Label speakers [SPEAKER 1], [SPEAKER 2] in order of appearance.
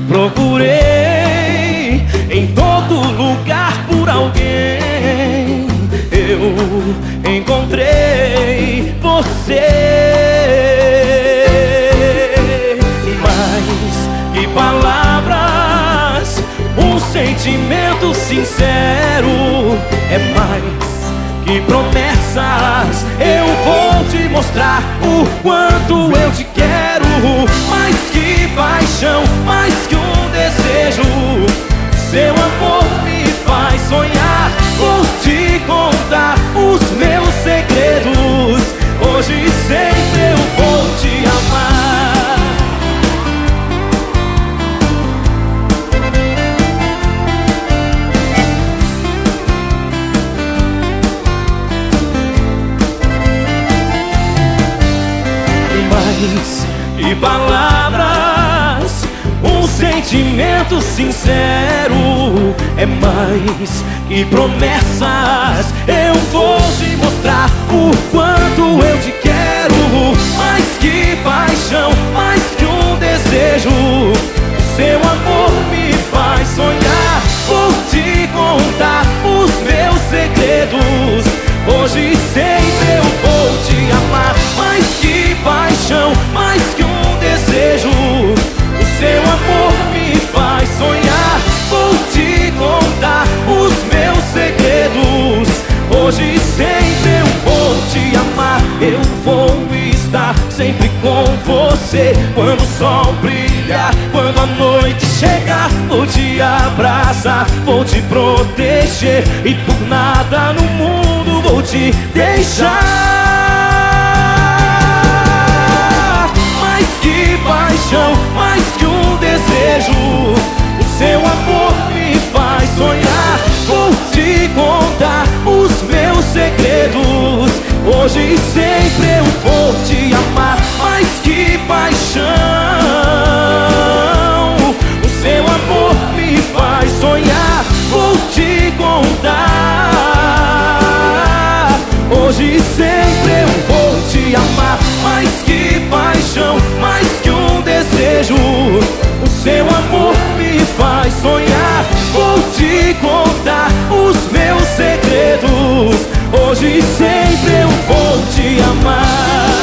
[SPEAKER 1] Procurei em todo lugar por alguém. Eu encontrei você. Mais que palavras, um sentimento sincero. É mais que promessas. Eu vou te mostrar o quanto eu te quero. Mais que paixão, mais que um desejo. Seu amor me faz sonhar. Vou te contar os meus segredos. Hoje e sempre eu vou te amar. Mais que palavras, um sentimento sincero. É mais que promessas. Eu vou te mostrar o quanto eu te quero. Mais que paixão, mais que um desejo. Seu amor me faz sonhar. Vou te contar os meus segredos. Hoje e sempre eu vou te amar. Mais que paixão, mais que um desejo. O seu amor me faz sonhar. Vou te contar os meus segredos. Hoje e sempre eu vou te amar. Eu vou estar sempre com você. Quando o sol brilhar, quando a noite chegar, vou te abraçar, vou te proteger. E por nada no mundo vou te deixar. Mais que paixão, mais que um desejo. O seu amor me faz sonhar. Vou te contar os meus segredos. Hoje e sempre eu vou te amar. Mais que paixão, o seu amor me faz sonhar. Vou te contar. Hoje e sempre eu vou te amar. Mais que paixão, mais que um desejo. O seu amor me faz sonhar. Vou te contar os meus segredos. Hoje e sempre eu vou te amar.